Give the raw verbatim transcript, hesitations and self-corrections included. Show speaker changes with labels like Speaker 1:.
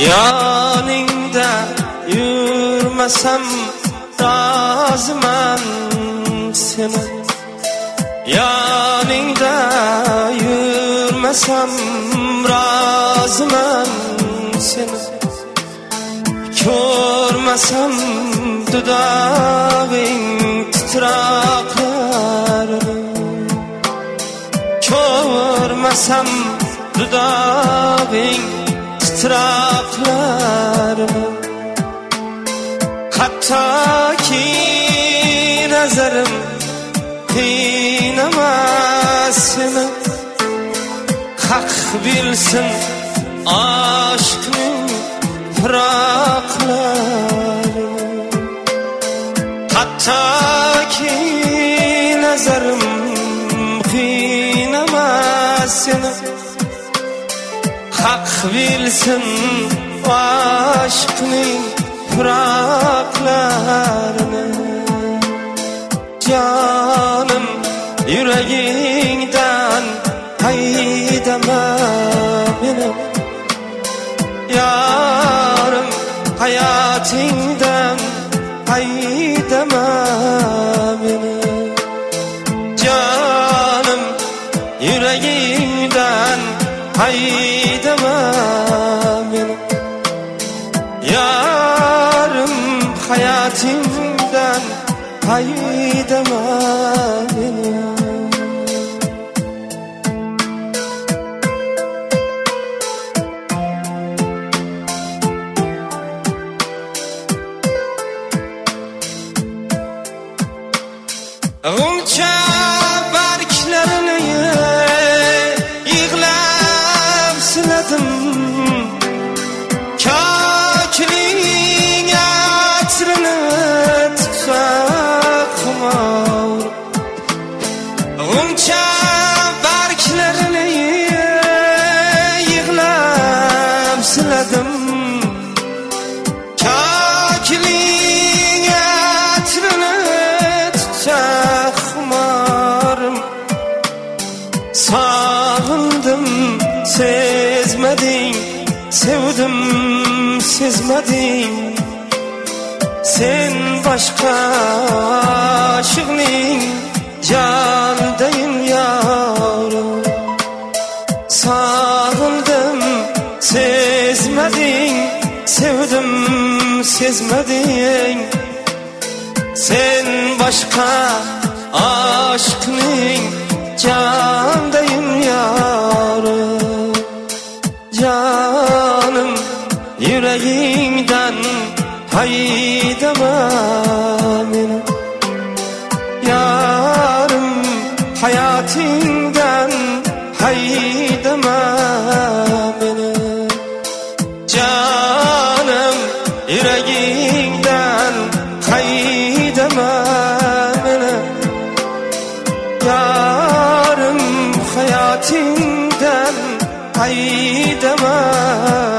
Speaker 1: Yaningda yürmesem razıman seni. Yaningda yürmesem razıman seni. Görmesem dudağın titraklarını. Görmesem dudağın titraklarını. Hatta ki nazarım kıynamaz seni. Hak bilsin aşkın fıraklarını. Hatta ki nazarım kıynamaz seni. Hak bilsin aşkın fıraklarını. Canım yüreğinden haydama beni. Yarım hayatından haydama beni. Canım yüreğinden haydama beni. Yarım hayatından haydama beni. Gonca barklerini yığlab siledim. Kökünün atırını tutsak kumar. Gonca barklerini yığlab siledim. Kökünün atırını tutsak kumarım. Sağındım sezmedin, sevdim sezmedin. Sen başka aşığın canındayım yavrum. Sağındım sezmedin, sevdim sezmedin. Sen başka aşkının candayım yarım. Canım yüreğimden haydama beni. Yarım hayatından haydama beni. Canım yüreğimden haydama beni. Yarım hayatından haydama